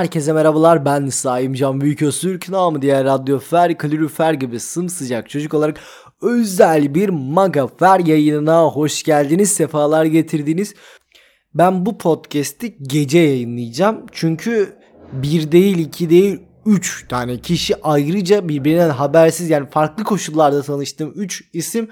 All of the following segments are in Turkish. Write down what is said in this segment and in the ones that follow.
Herkese merhabalar, ben Saim Can Büyüköztürk, namı diğer Radyofer, Kalorifer gibi sımsıcak çocuk olarak özel bir Magafer yayınına hoş geldiniz, sefalar getirdiniz. Ben bu podcast'i gece yayınlayacağım çünkü bir değil, iki değil, 3 tane kişi ayrıca birbirinden habersiz, yani farklı koşullarda tanıştığım 3 isim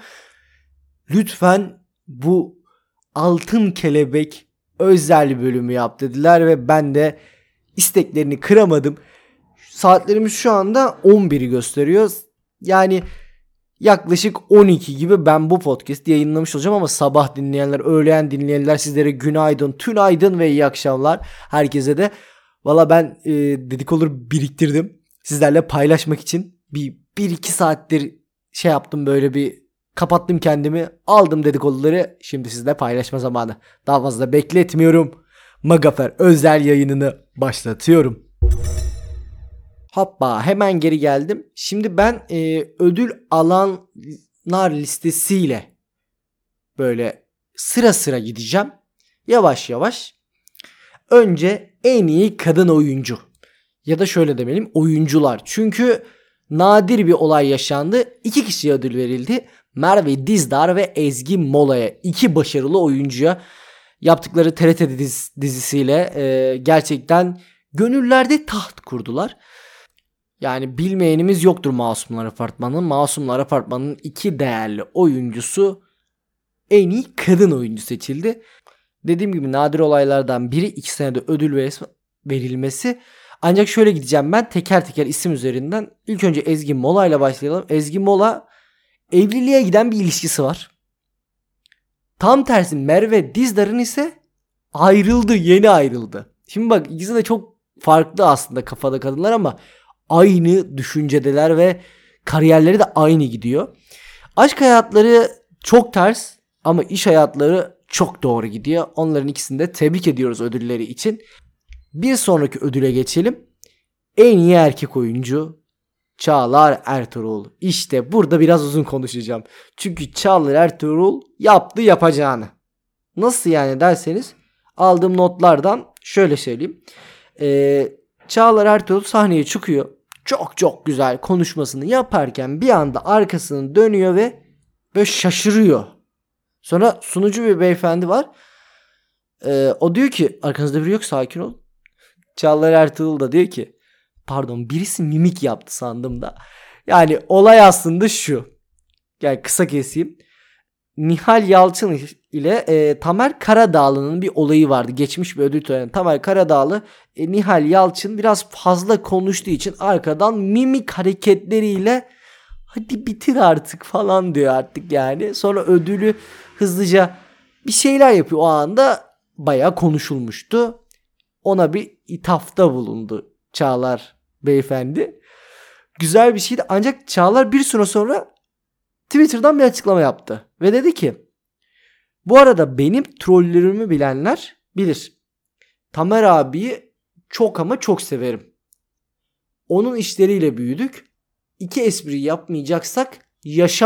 lütfen bu Altın Kelebek özel bölümü yap dediler ve ben de isteklerini kıramadım. Saatlerimiz şu anda 11'i gösteriyor. Yani yaklaşık 12 gibi ben bu podcast'i yayınlamış olacağım ama sabah dinleyenler, öğleyen dinleyenler, sizlere günaydın, tünaydın ve iyi akşamlar. Herkese de valla ben dedikoduları biriktirdim. Sizlerle paylaşmak için bir iki saattir şey yaptım, böyle bir kapattım kendimi. Aldım dedikoduları. Şimdi sizle paylaşma zamanı. Daha fazla bekletmiyorum. Magafer özel yayınını başlatıyorum. Hoppa, hemen geri geldim. Şimdi ben ödül alanlar listesiyle böyle sıra sıra gideceğim. Yavaş yavaş. Önce en iyi kadın oyuncu. Ya da şöyle demeliyim, oyuncular. Çünkü nadir bir olay yaşandı. 2 kişiye ödül verildi. Merve Dizdar ve Ezgi Mola'ya. 2 başarılı oyuncuya yaptıkları TRT dizisiyle gerçekten gönüllerde taht kurdular. Yani bilmeyenimiz yoktur Masumlar Apartmanı'nın. Masumlar Apartmanı'nın 2 değerli oyuncusu en iyi kadın oyuncu seçildi. Dediğim gibi nadir olaylardan biri, 2 senede ödül verilmesi. Ancak şöyle gideceğim ben teker teker isim üzerinden. İlk önce Ezgi Mola ile başlayalım. Ezgi Mola evliliğe giden bir ilişkisi var. Tam tersi Merve Dizdar'ın ise ayrıldı, yeni ayrıldı. Şimdi bak, ikisi de çok farklı aslında kafada kadınlar ama aynı düşüncedeler ve kariyerleri de aynı gidiyor. Aşk hayatları çok ters ama iş hayatları çok doğru gidiyor. Onların ikisini de tebrik ediyoruz ödülleri için. Bir sonraki ödüle geçelim. En iyi erkek oyuncu Çağlar Ertuğrul. İşte burada biraz uzun konuşacağım. Çünkü Çağlar Ertuğrul yaptı yapacağını. Nasıl yani derseniz, aldığım notlardan şöyle söyleyeyim. Çağlar Ertuğrul sahneye çıkıyor. Çok güzel konuşmasını yaparken bir anda arkasını dönüyor ve böyle şaşırıyor. Sonra sunucu bir beyefendi var. O diyor ki arkanızda biri yok, sakin ol. Çağlar Ertuğrul da diyor ki pardon, birisi mimik yaptı sandım da. Yani olay aslında şu. Yani kısa keseyim. Nihal Yalçın ile Tamer Karadağlı'nın bir olayı vardı. Geçmiş bir ödül töreni. Tamer Karadağlı Nihal Yalçın biraz fazla konuştuğu için arkadan mimik hareketleriyle hadi bitir artık falan diyor artık yani. Sonra ödülü hızlıca bir şeyler yapıyor. O anda bayağı konuşulmuştu. Ona bir ithafta bulundu Çağlar beyefendi. Güzel bir şeydi ancak Çağlar bir süre sonra Twitter'dan bir açıklama yaptı. Ve dedi ki bu arada benim trollerimi bilenler bilir. Tamer abiyi çok ama çok severim. Onun işleriyle büyüdük. 2 espri yapmayacaksak yaşamayalım. ...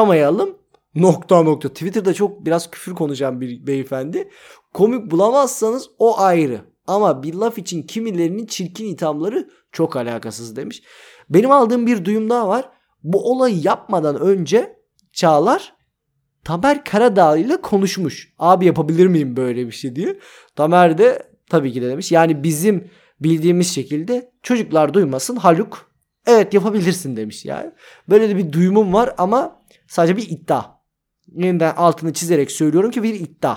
Twitter'da çok biraz küfür konuşan bir beyefendi. Komik bulamazsanız o ayrı. Ama bir laf için kimilerinin çirkin ithamları çok alakasız demiş. Benim aldığım bir duyum daha var. Bu olayı yapmadan önce Çağlar Tamer Karadağ ile konuşmuş. Abi yapabilir miyim böyle bir şey diye. Tamer de tabii ki de demiş. Yani bizim bildiğimiz şekilde çocuklar duymasın Haluk. Evet yapabilirsin demiş yani. Böyle de bir duyumum var ama sadece bir iddia. Yeniden altını çizerek söylüyorum ki bir iddia.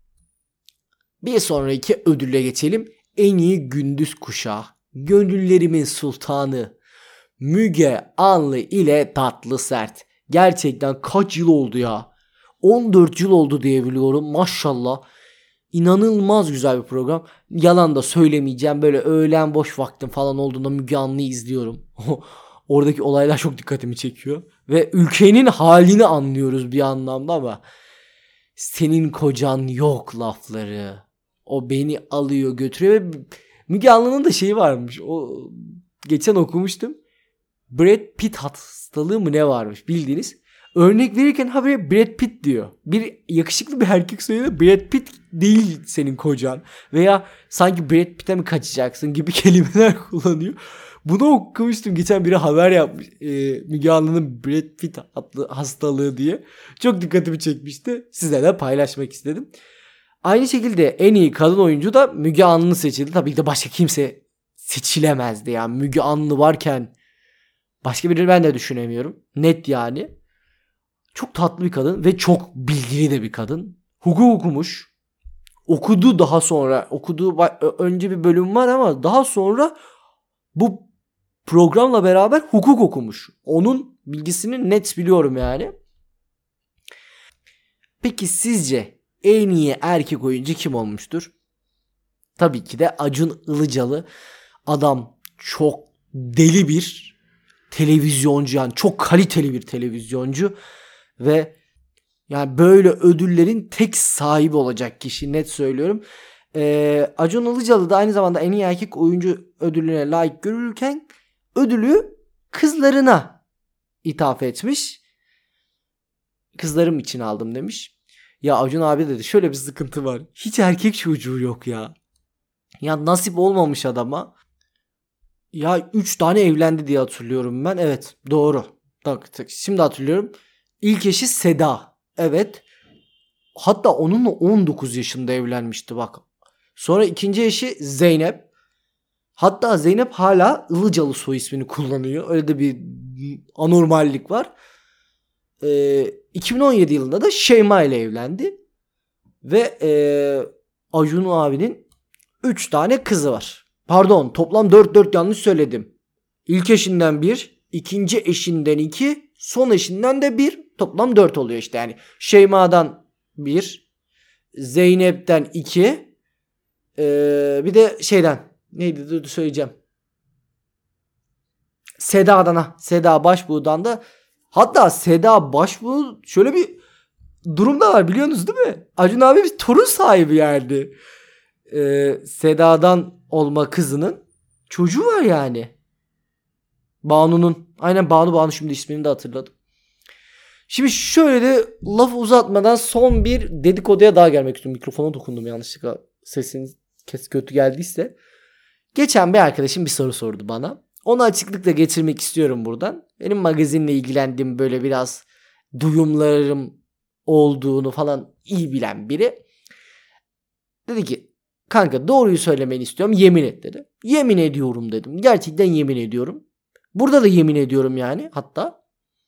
Bir sonraki ödülle geçelim. En iyi gündüz kuşağı. Gönüllerimin sultanı Müge Anlı ile Tatlı Sert. Gerçekten kaç yıl oldu ya? 14 yıl oldu diye biliyorum. Maşallah. İnanılmaz güzel bir program. Yalan da söylemeyeceğim. Böyle öğlen boş vaktim falan olduğunda Müge Anlı'yı izliyorum. Oradaki olaylar çok dikkatimi çekiyor. Ve ülkenin halini anlıyoruz bir anlamda ama senin kocan yok lafları. O beni alıyor götürüyor ve Müge Anlı'nın da şeyi varmış. O geçen okumuştum. Brad Pitt hastalığı mı ne varmış bildiğiniz. Örnek verirken habire Brad Pitt diyor. Bir yakışıklı bir erkek söylüyor. Brad Pitt değil senin kocan. Veya sanki Brad Pitt'e mi kaçacaksın gibi kelimeler kullanıyor. Bunu okumuştum. Geçen biri haber yapmış. Müge Anlı'nın Brad Pitt adlı hastalığı diye. Çok dikkatimi çekmişti. Sizle de paylaşmak istedim. Aynı şekilde en iyi kadın oyuncu da Müge Anlı seçildi. Tabii ki de başka kimse seçilemezdi. Yani Müge Anlı varken başka birini ben de düşünemiyorum. Net yani. Çok tatlı bir kadın ve çok bilgili de bir kadın. Hukuk okumuş. Okudu daha sonra. Önce bir bölüm var ama daha sonra bu programla beraber hukuk okumuş. Onun bilgisini net biliyorum yani. Peki sizce en iyi erkek oyuncu kim olmuştur? Tabii ki de Acun Ilıcalı. Adam çok deli bir televizyoncu, yani çok kaliteli bir televizyoncu ve yani böyle ödüllerin tek sahibi olacak kişi, net söylüyorum. Acun Ilıcalı da aynı zamanda en iyi erkek oyuncu ödülüne layık görülürken ödülü kızlarına ithaf etmiş. Kızlarım için aldım demiş. Ya Acun abi dedi, şöyle bir sıkıntı var. Hiç erkek çocuğu yok ya. Ya nasip olmamış adama. Ya 3 tane evlendi diye hatırlıyorum ben. Evet, doğru. Tak, şimdi hatırlıyorum. İlk eşi Seda. Evet. Hatta onunla 19 yaşında evlenmişti bak. Sonra ikinci eşi Zeynep. Hatta Zeynep hala Ilıcalı soy ismini kullanıyor. Öyle de bir anormallik var. 2017 yılında da Şeyma ile evlendi. Ve Acun abinin 3 tane kızı var. Pardon, toplam 4 yanlış söyledim. İlk eşinden 1, ikinci eşinden 2, son eşinden de 1. Toplam 4 oluyor işte yani. Şeyma'dan 1, Zeynep'ten 2, bir de şeyden neydi dur söyleyeceğim. Seda Başbuğ'dan da, hatta Seda Başbuğ şöyle bir durum da var, biliyorsunuz değil mi? Acun abi bir torun sahibi yani. Seda'dan olma kızının çocuğu var yani. Banu'nun. Aynen Banu, şimdi ismini de hatırladım. Şimdi şöyle de lafı uzatmadan son bir dedikoduya daha gelmek istiyorum. Mikrofona dokundum yanlışlıkla. Sesiniz kötü geldiyse. Geçen bir arkadaşım bir soru sordu bana. Onu açıklıkla getirmek istiyorum buradan. Benim magazinle ilgilendiğim, böyle biraz duyumlarım olduğunu falan iyi bilen biri. Dedi ki, kanka doğruyu söylemeni istiyorum, yemin et dedi. Yemin ediyorum dedim. Gerçekten yemin ediyorum. Burada da yemin ediyorum yani hatta.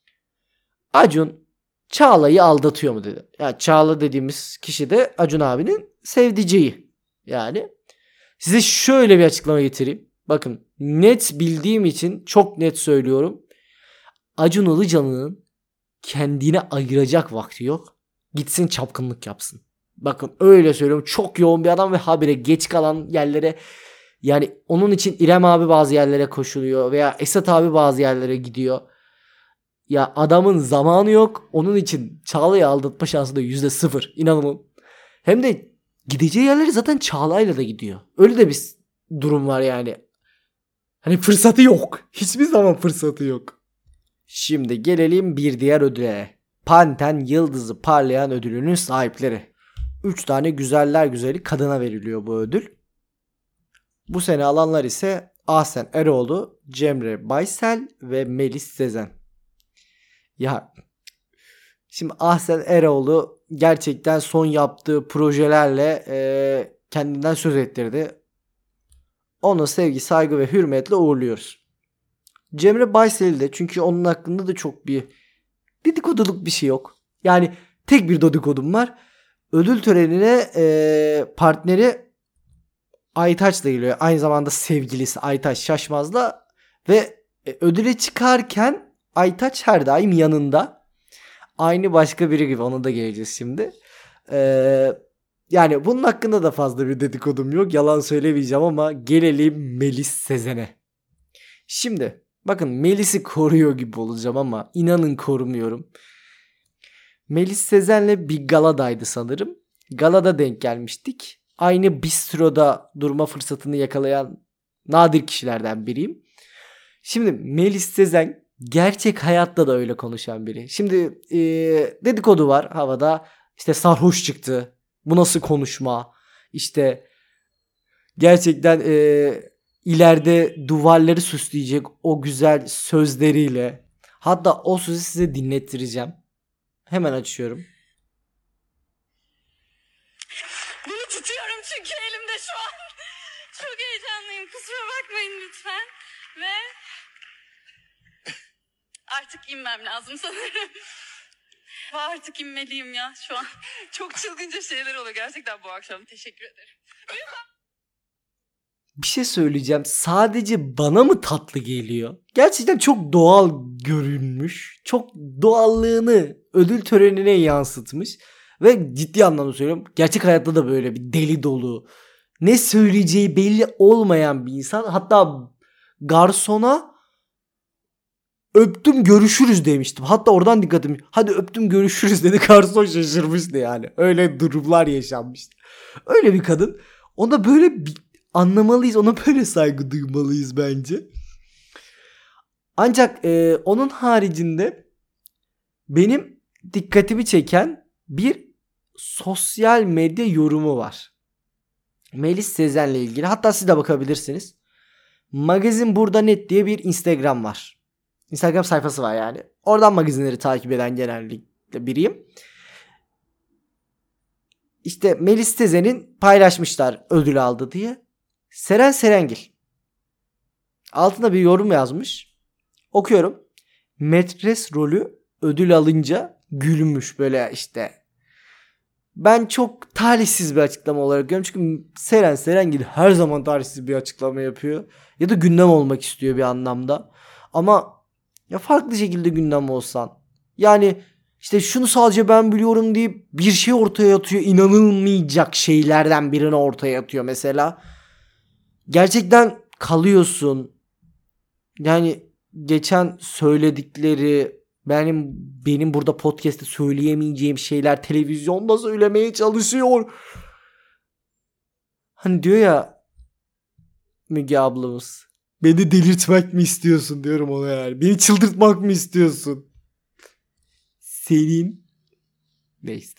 Acun Çağla'yı aldatıyor mu dedi. Ya Çağla dediğimiz kişi de Acun abinin sevdiceği. Yani size şöyle bir açıklama getireyim. Bakın, net bildiğim için çok net söylüyorum. Acun Ilıcalı'nın kendine ayıracak vakti yok. Gitsin çapkınlık yapsın. Bakın öyle söylüyorum. Çok yoğun bir adam ve habire geç kalan yerlere, yani onun için İrem abi bazı yerlere koşuluyor veya Esat abi bazı yerlere gidiyor. Ya adamın zamanı yok. Onun için Çağla'yı aldatma şansı da %0. İnanın. Hem de gideceği yerleri zaten Çağla'yla da gidiyor. Öyle de bir durum var yani. Hani fırsatı yok. Hiçbir zaman fırsatı yok. Şimdi gelelim bir diğer ödüle. Panten Yıldızı Parlayan ödülünün sahipleri. 3 tane güzeller güzeli kadına veriliyor bu ödül. Bu sene alanlar ise Ahsen Eroğlu, Cemre Baysel ve Melis Sezen. Ya şimdi Ahsen Eroğlu gerçekten son yaptığı projelerle kendinden söz ettirdi. Onu sevgi, saygı ve hürmetle uğurluyoruz. Cemre Baysel'i de, çünkü onun hakkında da çok bir dedikoduluk bir şey yok. Yani tek bir dedikodum var. Ödül törenine partneri Aytaç'la geliyor. Aynı zamanda sevgilisi Aytaç Şaşmaz'la ve ödüle çıkarken Aytaç her daim yanında. Aynı başka biri gibi, ona da geleceğiz şimdi. Yani bunun hakkında da fazla bir dedikodum yok. Yalan söylemeyeceğim ama gelelim Melis Sezen'e. Şimdi bakın, Melis'i koruyor gibi olacağım ama inanın korumuyorum. Melis Sezen'le bir galadaydı sanırım. Galada denk gelmiştik. Aynı bistroda durma fırsatını yakalayan nadir kişilerden biriyim. Şimdi Melis Sezen gerçek hayatta da öyle konuşan biri. Şimdi dedikodu var havada. İşte sarhoş çıktı. Bu nasıl konuşma? İşte gerçekten ileride duvarları süsleyecek o güzel sözleriyle. Hatta o sözü size dinlettireceğim. Hemen açıyorum. Bunu tutuyorum çünkü elimde şu an. Çok heyecanlıyım. Kusura bakmayın lütfen. Ve artık inmem lazım sanırım. Artık inmeliyim ya şu an. Çok çılgınca şeyler oluyor gerçekten bu akşam. Teşekkür ederim. Bir şey söyleyeceğim. Sadece bana mı tatlı geliyor? Gerçekten çok doğal görünmüş. Çok doğallığını ödül törenine yansıtmış. Ve ciddi anlamda söylüyorum. Gerçek hayatta da böyle bir deli dolu. Ne söyleyeceği belli olmayan bir insan. Hatta garsona öptüm görüşürüz demiştim. Hatta oradan dikkatim. Hadi öptüm görüşürüz dedi. Garson şaşırmıştı yani. Öyle durumlar yaşanmıştı. Öyle bir kadın. Ona böyle bir anlamalıyız. Ona böyle saygı duymalıyız bence. Ancak onun haricinde benim dikkatimi çeken bir sosyal medya yorumu var. Melis Sezen'le ilgili. Hatta siz de bakabilirsiniz. Magazin Burada Net diye bir Instagram var. Instagram sayfası var yani. Oradan magazinleri takip eden genellikle biriyim. İşte Melis Sezen'in paylaşmışlar ödül aldı diye. Seren Serengil. Altına bir yorum yazmış. Okuyorum. Metres rolü ödül alınca gülmüş böyle işte. Ben çok talihsiz bir açıklama olarak görüyorum. Çünkü Seren Serengil her zaman talihsiz bir açıklama yapıyor. Ya da gündem olmak istiyor bir anlamda. Ama ya farklı şekilde gündem olsan. Yani işte şunu sadece ben biliyorum deyip bir şey ortaya atıyor. İnanılmayacak şeylerden birini ortaya atıyor mesela. Gerçekten kalıyorsun. Yani geçen söyledikleri benim burada podcast'te söyleyemeyeceğim şeyler televizyonda söylemeye çalışıyor. Hani diyor ya Müge ablamız. Beni delirtmek mi istiyorsun diyorum ona yani. Beni çıldırtmak mı istiyorsun? Senin neyse.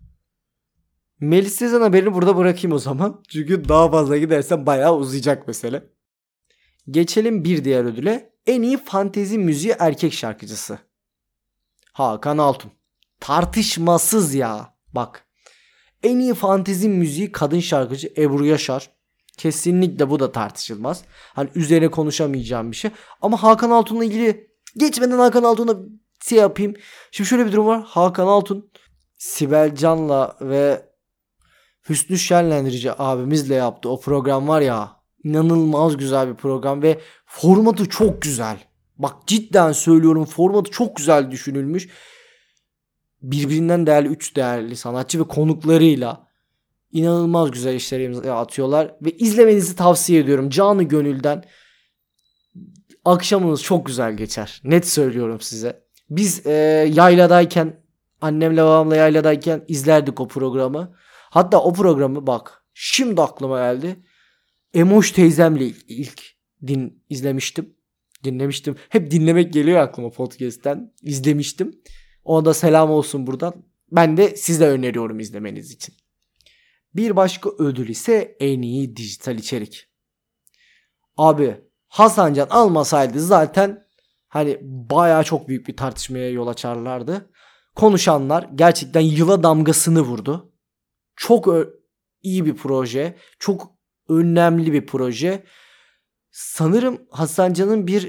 Melis Sezen haberini burada bırakayım o zaman. Çünkü daha fazla gidersem bayağı uzayacak mesele. Geçelim bir diğer ödüle. En iyi fantezi müziği erkek şarkıcısı. Hakan Altun. Tartışmasız ya. Bak. En iyi fantezi müziği kadın şarkıcı Ebru Yaşar. Kesinlikle bu da tartışılmaz. Hani üzerine konuşamayacağım bir şey. Ama Hakan Altun'la ilgili geçmeden Hakan Altun'a şey yapayım. Şimdi şöyle bir durum var. Hakan Altun Sibel Can'la ve Hüsnü Şenlendirici abimizle yaptığı o program var ya. İnanılmaz güzel bir program ve formatı çok güzel. Bak cidden söylüyorum, formatı çok güzel düşünülmüş. Birbirinden değerli 3 değerli sanatçı ve konuklarıyla inanılmaz güzel işler atıyorlar. Ve izlemenizi tavsiye ediyorum. Canı gönülden. Akşamınız çok güzel geçer. Net söylüyorum size. Biz yayladayken, annemle babamla yayladayken izlerdik o programı. Hatta o programı bak şimdi aklıma geldi. Emoş teyzemle ilk dinlemiştim. Hep dinlemek geliyor aklıma podcast'ten. İzlemiştim. Ona da selam olsun buradan. Ben de size öneriyorum izlemeniz için. Bir başka ödül ise en iyi dijital içerik. Abi Hasan Can almasaydı zaten hani bayağı çok büyük bir tartışmaya yol açarlardı. Konuşanlar gerçekten yıla damgasını vurdu. Çok iyi bir proje. Çok önemli bir proje. Sanırım Hasan Can'ın bir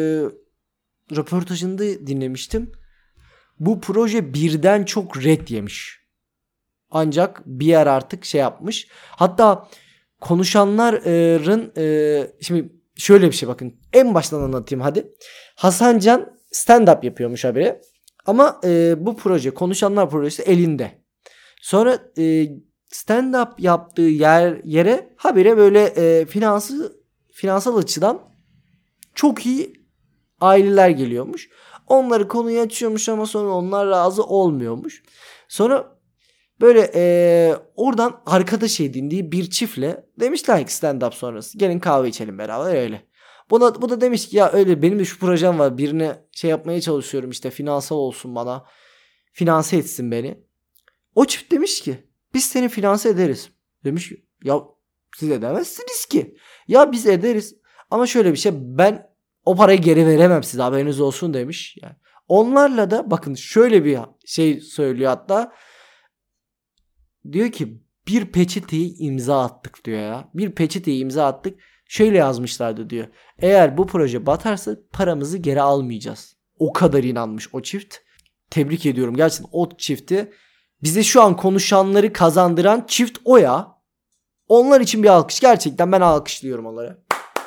röportajında dinlemiştim. Bu proje birden çok ret yemiş. Ancak bir yer artık şey yapmış. Hatta konuşanların şimdi şöyle bir şey bakın. En baştan anlatayım hadi. Hasan Can stand-up yapıyormuş habire. Ama bu proje konuşanlar projesi elinde. Sonra stand-up yaptığı yere habire böyle finansal açıdan çok iyi aileler geliyormuş. Onları konuyu açıyormuş ama sonra onlar razı olmuyormuş. Sonra böyle oradan arkadaş edindiği bir çiftle demişler ki stand-up sonrası gelin kahve içelim beraber öyle. Bu da demiş ki ya öyle benim de şu projem var. Birine şey yapmaya çalışıyorum işte finansal olsun bana. Finanse etsin beni. O çift demiş ki biz seni finanse ederiz. Demiş ki ya siz edemezsiniz ki. Ya biz ederiz. Ama şöyle bir şey ben o parayı geri veremem size haberiniz olsun demiş. Yani onlarla da bakın şöyle bir şey söylüyor hatta. Diyor ki bir peçeteyi imza attık diyor ya. Bir peçeteyi imza attık. Şöyle yazmışlardı diyor. Eğer bu proje batarsa paramızı geri almayacağız. O kadar inanmış o çift. Tebrik ediyorum. Gerçekten o çifti bize şu an konuşanları kazandıran çift o ya. Onlar için bir alkış. Gerçekten ben alkışlıyorum onlara.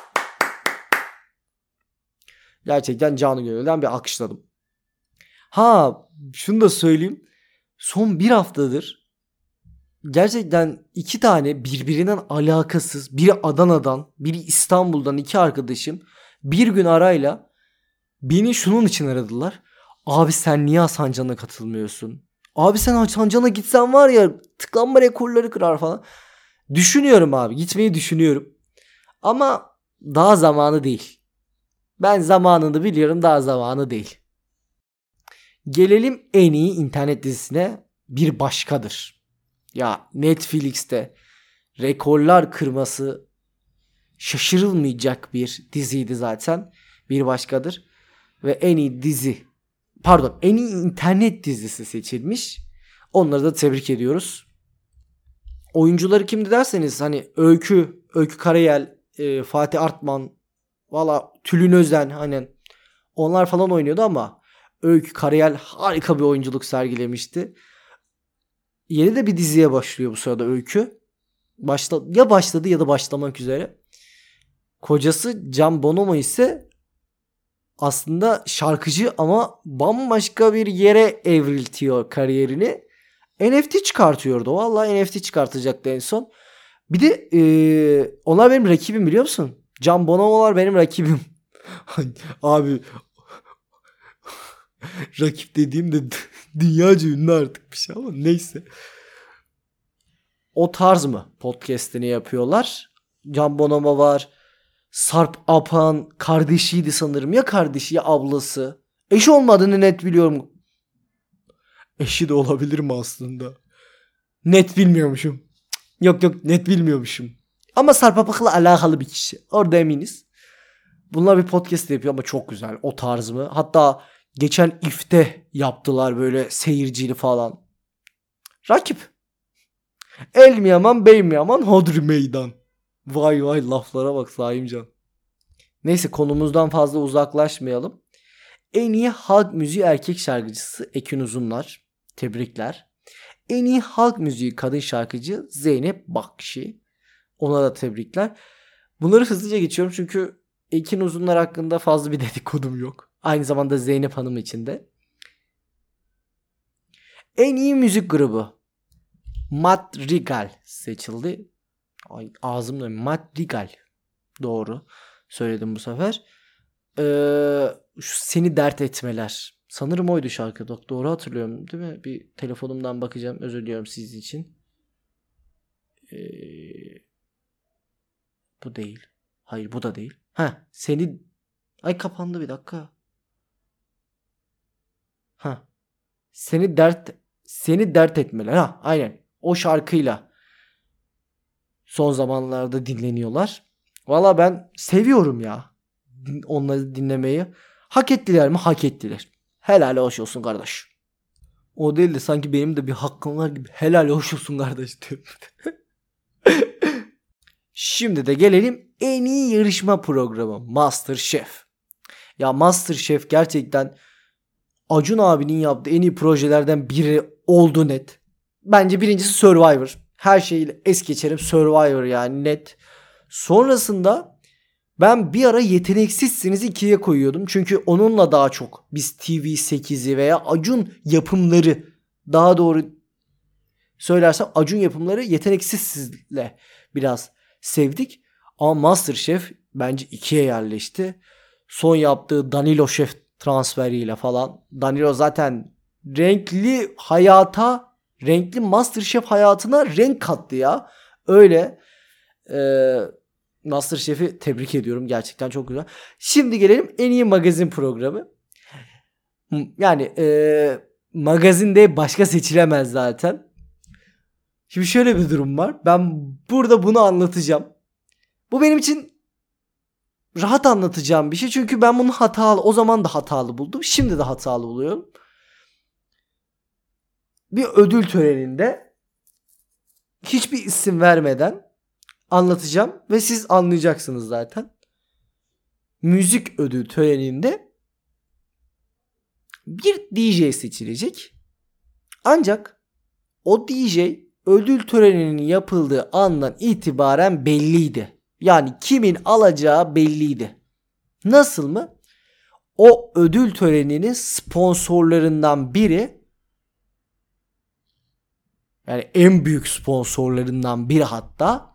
Gerçekten canı gönülden bir alkışladım. Ha şunu da söyleyeyim. Son bir haftadır gerçekten 2 tane birbirinden alakasız, biri Adana'dan, biri İstanbul'dan 2 arkadaşım bir gün arayla beni şunun için aradılar. Abi sen niye Hasan Can'a katılmıyorsun? Abi sen Hasan Can'a gitsen var ya tıklanma rekorları kırar falan. Düşünüyorum abi, gitmeyi düşünüyorum. Ama daha zamanı değil. Ben zamanını biliyorum, daha zamanı değil. Gelelim en iyi internet dizisine, Bir Başkadır. Ya Netflix'te rekorlar kırması şaşırılmayacak bir diziydi zaten. Bir Başkadır. Ve en iyi en iyi internet dizisi seçilmiş. Onları da tebrik ediyoruz. Oyuncuları kimdi derseniz hani Öykü Karayel, Fatih Artman, valla Tülin Özen hani onlar falan oynuyordu ama Öykü Karayel harika bir oyunculuk sergilemişti. Yeni de bir diziye başlıyor bu sırada Öykü. Başladı ya da başlamak üzere. Kocası Can Bonomo ise aslında şarkıcı ama bambaşka bir yere evriltiyor kariyerini. NFT çıkartıyordu. Vallahi NFT çıkartacaktı en son. Bir de onlar benim rakibim biliyor musun? Can Bonomo'lar benim rakibim. Abi rakip dediğim de dünyaca ünlü artık bir şey ama neyse. O tarz mı podcast'ini yapıyorlar? Can Bonomo var. Sarp Apan kardeşiydi sanırım. Ya kardeşi ya ablası. Eşi olmadığını net biliyorum. Eşi de olabilir mi aslında? Net bilmiyormuşum. Yok net bilmiyormuşum. Ama Sarp Apan'la alakalı bir kişi. Orada eminiz. Bunlar bir podcast yapıyor ama çok güzel. O tarz mı? Hatta geçen ifte yaptılar böyle seyircili falan. Rakip. El mi yaman bey mi yaman hodri meydan. Vay laflara bak Saimcan. Neyse konumuzdan fazla uzaklaşmayalım. En iyi halk müziği erkek şarkıcısı Ekin Uzunlar. Tebrikler. En iyi halk müziği kadın şarkıcı Zeynep Bakşi. Ona da tebrikler. Bunları hızlıca geçiyorum çünkü Ekin Uzunlar hakkında fazla bir dedikodum yok. Aynı zamanda Zeynep Hanım için de. En iyi müzik grubu Madrigal seçildi. Ay ağzımda Madrigal. Doğru söyledim bu sefer. Şu Seni Dert Etmeler. Sanırım oydu şarkı. Doğru hatırlıyorum değil mi? Bir telefonumdan bakacağım. Özür diliyorum siz için. Bu değil. Hayır bu da değil. Ay kapandı bir dakika. Seni dert etmeler. Aynen. O şarkıyla son zamanlarda dinleniyorlar. Valla ben seviyorum ya. Onları dinlemeyi. Hak ettiler mi? Hak ettiler. Helal hoş olsun kardeş. O değil de sanki benim de bir hakkım var gibi. Helal hoş olsun kardeş diyor. Şimdi de gelelim en iyi yarışma programı MasterChef. Ya MasterChef gerçekten Acun abinin yaptığı en iyi projelerden biri oldu net. Bence birincisi Survivor. Her şeyi es geçerim, Survivor yani net. Sonrasında ben bir ara Yeteneksizsiniz 2'ye koyuyordum. Çünkü onunla daha çok biz TV8'i veya Acun yapımları, daha doğru söylersem Acun yapımları Yeteneksizsizle biraz sevdik. Ama MasterChef bence 2'ye yerleşti. Son yaptığı Danilo Şef transferiyle falan. Danilo zaten renkli MasterChef hayatına renk kattı ya. Öyle MasterChef'i tebrik ediyorum. Gerçekten çok güzel. Şimdi gelelim en iyi magazin programı. Yani magazinde başka seçilemez zaten. Şimdi şöyle bir durum var. Ben burada bunu anlatacağım. Bu benim için rahat anlatacağım bir şey. Çünkü ben bunu o zaman da hatalı buldum. Şimdi de hatalı buluyorum. Bir ödül töreninde hiçbir isim vermeden anlatacağım ve siz anlayacaksınız zaten. Müzik ödül töreninde bir DJ seçilecek. Ancak o DJ ödül töreninin yapıldığı andan itibaren belliydi. Yani kimin alacağı belliydi. Nasıl mı? O ödül töreninin sponsorlarından biri, yani en büyük sponsorlarından biri hatta,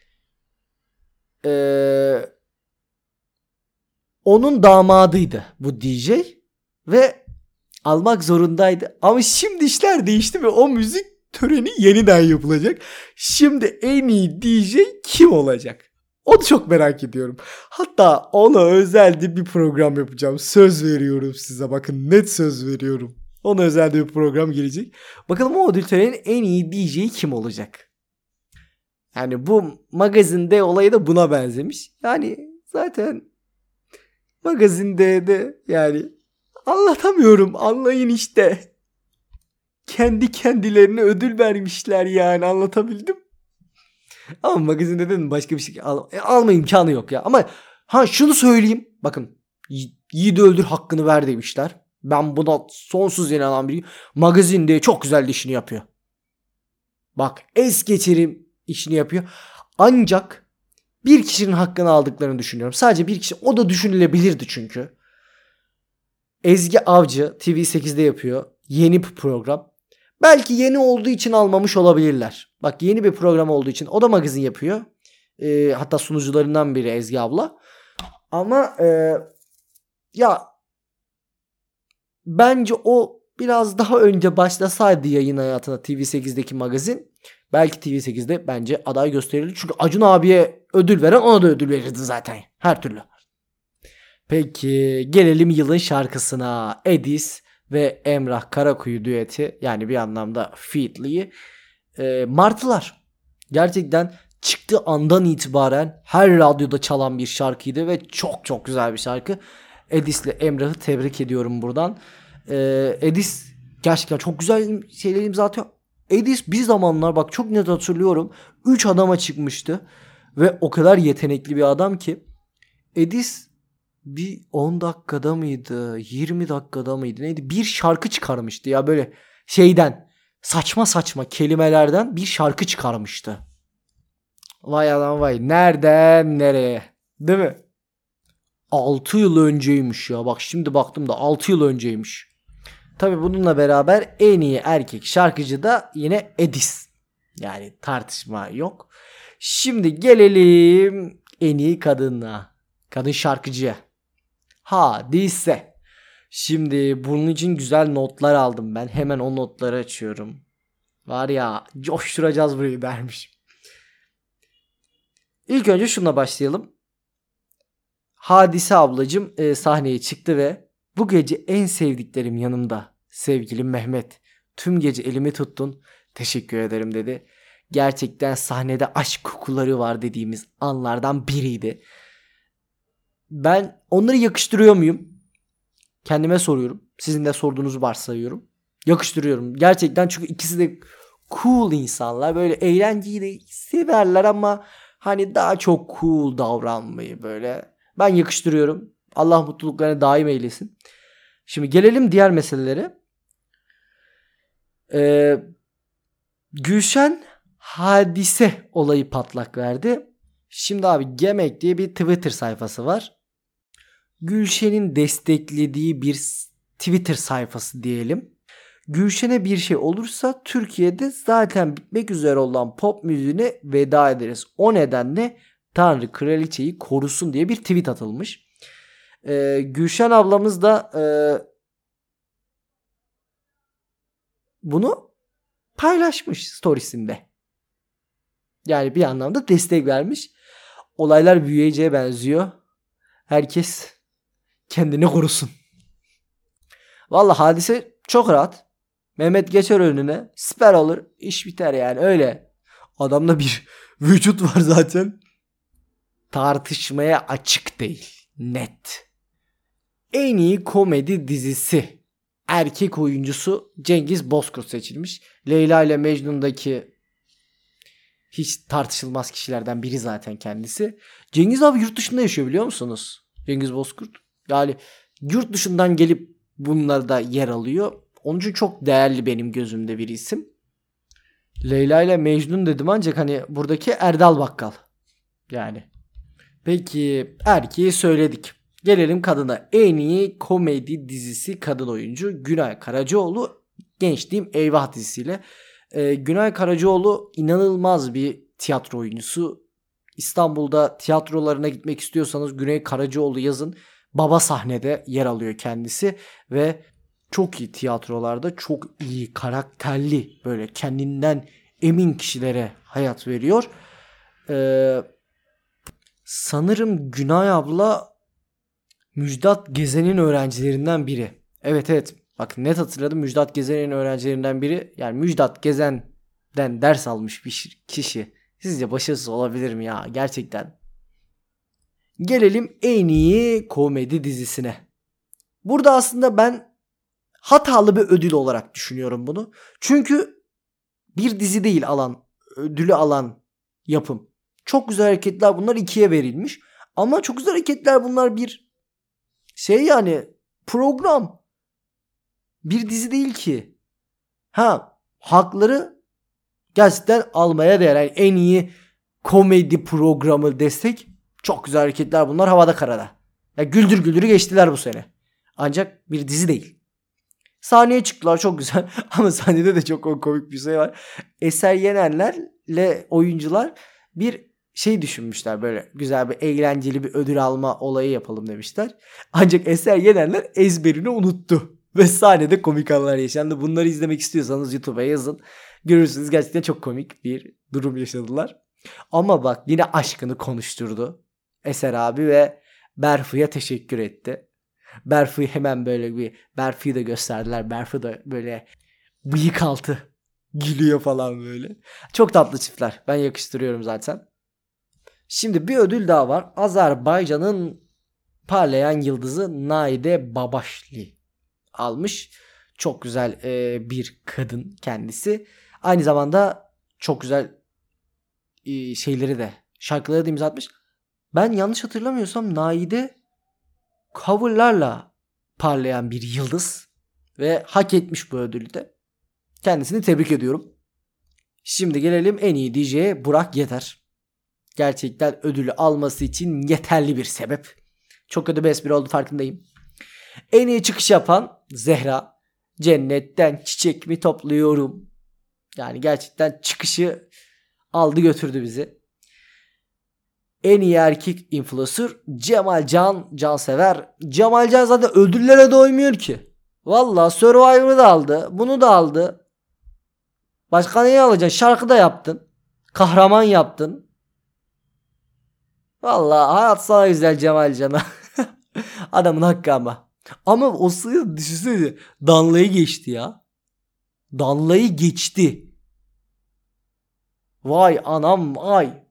onun damadıydı bu DJ ve almak zorundaydı. Ama şimdi işler değişti ve o müzik töreni yeniden yapılacak. Şimdi en iyi DJ kim olacak? Onu çok merak ediyorum. Hatta ona özel bir program yapacağım. Söz veriyorum size. Bakın, net söz veriyorum. Ona özel bir program gelecek. Bakalım o ödül töreninin en iyi DJ'i kim olacak? Yani bu magazinde olayı da buna benzemiş. Yani zaten magazinde de yani anlatamıyorum. Anlayın işte. Kendi kendilerine ödül vermişler yani, anlatabildim. Ama magazinde de başka bir şey alma imkanı yok ya. Ama şunu söyleyeyim. Bakın, yiğidi öldür hakkını ver demişler. Ben buna sonsuz inanan biriyim. Magazinde çok güzel işini yapıyor. Bak, es geçerim işini yapıyor. Ancak bir kişinin hakkını aldıklarını düşünüyorum. Sadece bir kişi, o da düşünülebilirdi çünkü. Ezgi Avcı TV8'de yapıyor. Yeni bir program. Belki yeni olduğu için almamış olabilirler. Bak, yeni bir program olduğu için, o da magazin yapıyor. Hatta sunucularından biri Ezgi abla. Ama ya bence o biraz daha önce başlasaydı yayın hayatına, TV8'deki magazin, belki TV8'de bence aday gösterildi. Çünkü Acun abiye ödül veren ona da ödül verirdi zaten. Her türlü. Peki gelelim yılın şarkısına. Edis ve Emrah Karakuyu düeti, yani bir anlamda featliği, Martılar. Gerçekten çıktığı andan itibaren her radyoda çalan bir şarkıydı ve çok çok güzel bir şarkı. Edis'le Emrah'ı tebrik ediyorum buradan. Edis gerçekten çok güzel şeyler imza atıyor. Edis bir zamanlar, bak çok net hatırlıyorum, 3 adama çıkmıştı ve o kadar yetenekli bir adam ki Edis bir 10 dakikada mıydı, 20 dakikada mıydı neydi, bir şarkı çıkarmıştı ya, böyle şeyden, saçma saçma kelimelerden bir şarkı çıkarmıştı. Vay adam vay, nereden nereye, değil mi? 6 yıl önceymiş ya, bak şimdi baktım da 6 yıl önceymiş. Tabii bununla beraber en iyi erkek şarkıcı da yine Edis. Yani tartışma yok. Şimdi gelelim en iyi kadına. Kadın şarkıcıya. Hadise. Şimdi bunun için güzel notlar aldım ben. Hemen o notları açıyorum. Var ya, coşturacağız burayı dermiş. İlk önce şununla başlayalım. Hadise ablacım sahneye çıktı ve "Bu gece en sevdiklerim yanımda. Sevgilim Mehmet. Tüm gece elimi tuttun. Teşekkür ederim" dedi. Gerçekten sahnede aşk kokuları var dediğimiz anlardan biriydi. Ben onları yakıştırıyor muyum? Kendime soruyorum. Sizin de sorduğunuzu varsayıyorum. Yakıştırıyorum. Gerçekten, çünkü ikisi de cool insanlar. Böyle eğlenceyi de severler ama hani daha çok cool davranmayı böyle. Ben yakıştırıyorum. Allah mutluluklarına daim eylesin. Şimdi gelelim diğer meselelere. Gülşen Hadise olayı patlak verdi. Şimdi abi, Gemek diye bir Twitter sayfası var. Gülşen'in desteklediği bir Twitter sayfası diyelim. Gülşen'e bir şey olursa Türkiye'de zaten bitmek üzere olan pop müziğine veda ederiz. O nedenle Tanrı kraliçeyi korusun diye bir tweet atılmış. Gülşen ablamız da bunu paylaşmış storiesinde. Yani bir anlamda destek vermiş. Olaylar büyüyeceğe benziyor. Herkes kendini korusun. Vallahi Hadise çok rahat. Mehmet geçer önüne. Siper olur. İş biter yani öyle. Adamda bir vücut var zaten. Tartışmaya açık değil. Net. En iyi komedi dizisi. Erkek oyuncusu Cengiz Bozkurt seçilmiş. Leyla ile Mecnun'daki hiç tartışılmaz kişilerden biri zaten kendisi. Cengiz abi yurt dışında yaşıyor biliyor musunuz? Cengiz Bozkurt. Yani yurt dışından gelip bunlar da yer alıyor. Onun için çok değerli benim gözümde bir isim. Leyla ile Mecnun dedim ancak hani buradaki Erdal Bakkal. Yani. Peki erkeği söyledik. Gelelim kadına. En iyi komedi dizisi kadın oyuncu Günay Karacaoğlu Gençliğim Eyvah dizisiyle. Günay Karacaoğlu inanılmaz bir tiyatro oyuncusu. İstanbul'da tiyatrolarına gitmek istiyorsanız Günay Karacaoğlu yazın. Baba sahnede yer alıyor kendisi ve çok iyi tiyatrolarda çok iyi karakterli böyle kendinden emin kişilere hayat veriyor. Sanırım Günay abla Müjdat Gezen'in öğrencilerinden biri. Evet. Bak net hatırladım. Müjdat Gezen'in öğrencilerinden biri. Yani Müjdat Gezen'den ders almış bir kişi. Sizce başarısız olabilir mi ya? Gerçekten. Gelelim en iyi komedi dizisine. Burada aslında ben hatalı bir ödül olarak düşünüyorum bunu. Çünkü bir dizi değil ödülü alan yapım. Çok güzel hareketler bunlar 2'ye verilmiş. Ama çok güzel hareketler bunlar bir yani program. Bir dizi değil ki. Hakları gerçekten almaya değer. Yani en iyi komedi programı destek. Çok güzel hareketler bunlar havada karada. Ya güldür güldürü geçtiler bu sene. Ancak bir dizi değil. Sahneye çıktılar çok güzel. Ama sahnede de çok komik bir şey var. Eser Yener'le oyuncular bir düşünmüşler, böyle güzel bir eğlenceli bir ödül alma olayı yapalım demişler. Ancak Eser Yener'ler ezberini unuttu. Ve sahnede komik anlar yaşandı. Bunları izlemek istiyorsanız YouTube'a yazın. Görürsünüz, gerçekten çok komik bir durum yaşadılar. Ama bak yine aşkını konuşturdu Eser abi ve Berfu'ya teşekkür etti. Berfu'yu hemen böyle Berfu'yu da gösterdiler. Berfu da böyle bıyık altı gülüyor falan böyle. Çok tatlı çiftler. Ben yakıştırıyorum zaten. Şimdi bir ödül daha var. Azerbaycan'ın parlayan yıldızı Naide Babaşli almış. Çok güzel bir kadın kendisi. Aynı zamanda çok güzel şarkıları da imza atmış. Ben yanlış hatırlamıyorsam Naide coverlarla parlayan bir yıldız ve hak etmiş bu ödülü de. Kendisini tebrik ediyorum. Şimdi gelelim en iyi DJ'ye. Burak Yeter. Gerçekten ödülü alması için yeterli bir sebep. Çok kötü bir espri oldu, farkındayım. En iyi çıkış yapan Zehra. Cennetten çiçek mi topluyorum. Yani gerçekten çıkışı aldı götürdü bizi. En iyi erkek influencer Cemal Cansever. Cemal Can zaten ödüllere doymuyor ki. Valla Survivor'ı da aldı. Bunu da aldı. Başka neyi alacaksın? Şarkı da yaptın. Kahraman yaptın. Valla hayat sana güzel Cemal Can'a. Adamın hakkı ama. Ama o sırada düşünsene, Danla'yı geçti ya. Danla'yı geçti. Vay anam vay.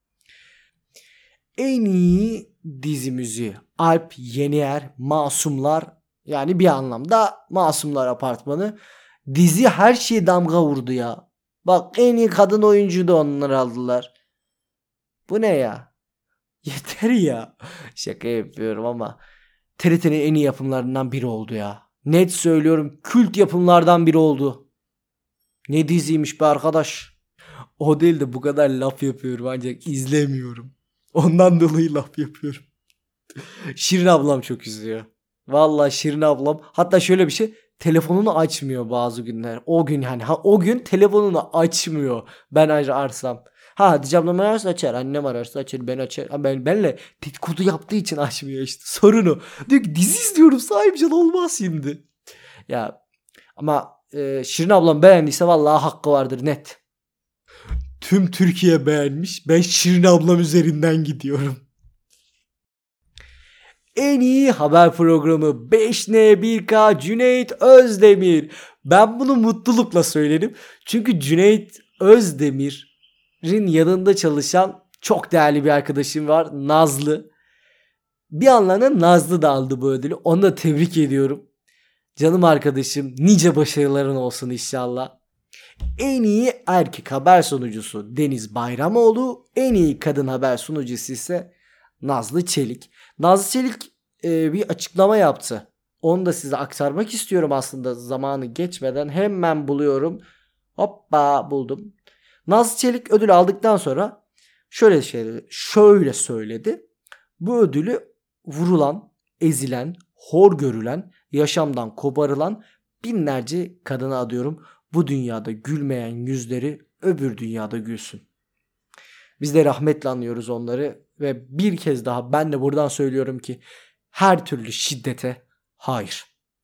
En iyi dizi müziği Alp Yenier, Masumlar. Yani bir anlamda Masumlar Apartmanı. Dizi her şeye damga vurdu ya. Bak en iyi kadın oyuncuyu da onlar aldılar. Bu ne ya? Yeter ya. Şaka yapıyorum ama TRT'nin en iyi yapımlarından biri oldu ya. Net söylüyorum, kült yapımlardan biri oldu. Ne diziymiş be arkadaş. O değil de bu kadar laf yapıyorum ancak izlemiyorum. Ondan dolayı laf yapıyorum. Şirin ablam çok izliyor. Vallahi Şirin ablam. Hatta şöyle bir şey. Telefonunu açmıyor bazı günler. O gün o gün telefonunu açmıyor. Ben ararsam. Hatice ablam ararsa açar. Annem ararsa açar. Ben açar. Benle dedikodu yaptığı için açmıyor işte. Sorunu. Diyor ki dizi izliyorum, sahipcan olmaz şimdi. Ya ama Şirin ablam beğendiyse vallahi hakkı vardır net. tüm Türkiye beğenmiş. Ben Şirin ablam üzerinden gidiyorum. En iyi haber programı 5N1K Cüneyt Özdemir. Ben bunu mutlulukla söylerim. Çünkü Cüneyt Özdemir'in yanında çalışan çok değerli bir arkadaşım var. Nazlı. Bir anlamda Nazlı da aldı bu ödülü. Onu da tebrik ediyorum. Canım arkadaşım, nice başarıların olsun inşallah. En iyi erkek haber sunucusu Deniz Bayramoğlu. En iyi kadın haber sunucusu ise Nazlı Çelik. Nazlı Çelik bir açıklama yaptı. Onu da size aktarmak istiyorum aslında zamanı geçmeden. Hemen buluyorum. Hoppa buldum. Nazlı Çelik ödül aldıktan sonra şöyle söyledi. Bu ödülü vurulan, ezilen, hor görülen, yaşamdan koparılan binlerce kadına adıyorum. Bu dünyada gülmeyen yüzleri öbür dünyada gülsün. Biz de rahmetle anıyoruz onları ve bir kez daha ben de buradan söylüyorum ki her türlü şiddete hayır.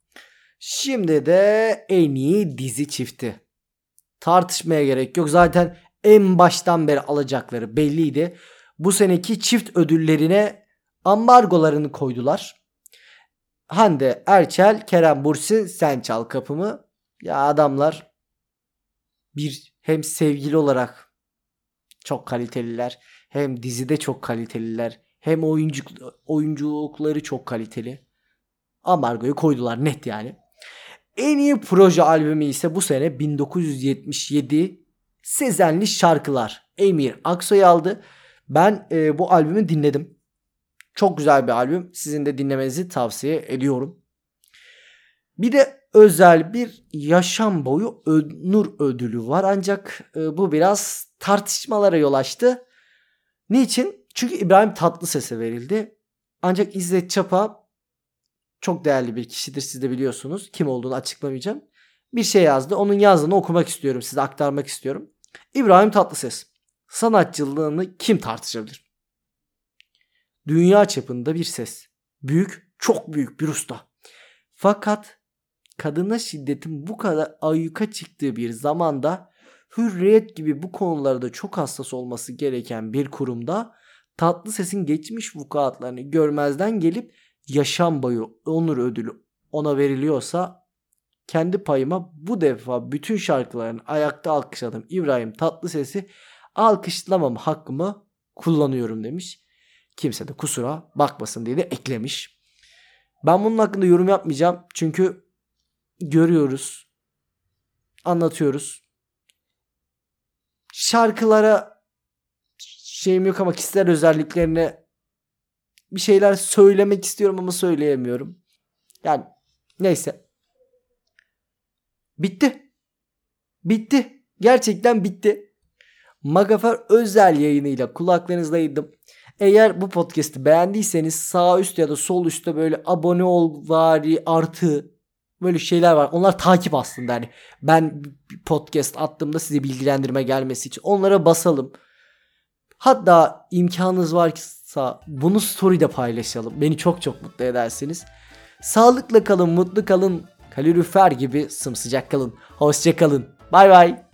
Şimdi de en iyi dizi çifti. Tartışmaya gerek yok. Zaten en baştan beri alacakları belliydi. Bu seneki çift ödüllerine ambargolarını koydular. Hande Erçel, Kerem Bürsin, Sen Çal Kapımı. Ya adamlar hem sevgili olarak çok kaliteliler, hem dizide çok kaliteliler, hem oyunculukları çok kaliteli. Ambargoyu koydular net yani. En iyi proje albümü ise bu sene 1977 Sezenli Şarkılar. Emir Aksoy aldı. Ben bu albümü dinledim. Çok güzel bir albüm. Sizin de dinlemenizi tavsiye ediyorum. Bir de özel bir yaşam boyu Nur ödülü var. Ancak bu biraz tartışmalara yol açtı. Niçin? Çünkü İbrahim Tatlıses'e verildi. Ancak İzzet Çapa çok değerli bir kişidir. Siz de biliyorsunuz. Kim olduğunu açıklamayacağım. Bir şey yazdı. Onun yazdığını okumak istiyorum. Size aktarmak istiyorum. İbrahim Tatlıses. Sanatçılığını kim tartışabilir? Dünya çapında bir ses. Büyük, çok büyük bir usta. Fakat kadına şiddetin bu kadar ayyuka çıktığı bir zamanda Hürriyet gibi bu konularda çok hassas olması gereken bir kurumda Tatlıses'in geçmiş vukuatlarını görmezden gelip yaşam boyu onur ödülü ona veriliyorsa kendi payıma bu defa bütün şarkılarını ayakta alkışladım. İbrahim Tatlıses'i alkışlamam hakkımı kullanıyorum demiş. Kimse de kusura bakmasın diye de eklemiş. Ben bunun hakkında yorum yapmayacağım. Çünkü görüyoruz, anlatıyoruz. Şarkılara şeyim yok ama kişisel özelliklerine bir şeyler söylemek istiyorum ama söyleyemiyorum. Yani neyse. Bitti. Bitti. Gerçekten bitti. Magafer özel yayınıyla kulaklarınızdaydım. Eğer bu podcast'i beğendiyseniz sağ üst ya da sol üstte böyle abone ol vari artı böyle şeyler var. Onlar takip aslında yani. Ben podcast attığımda size bilgilendirme gelmesi için onlara basalım. Hatta imkanınız varsa bunu story'de paylaşalım. Beni çok çok mutlu edersiniz. Sağlıkla kalın, mutlu kalın. Kalorifer gibi sımsıcak kalın. Hoşça kalın. Bay bay.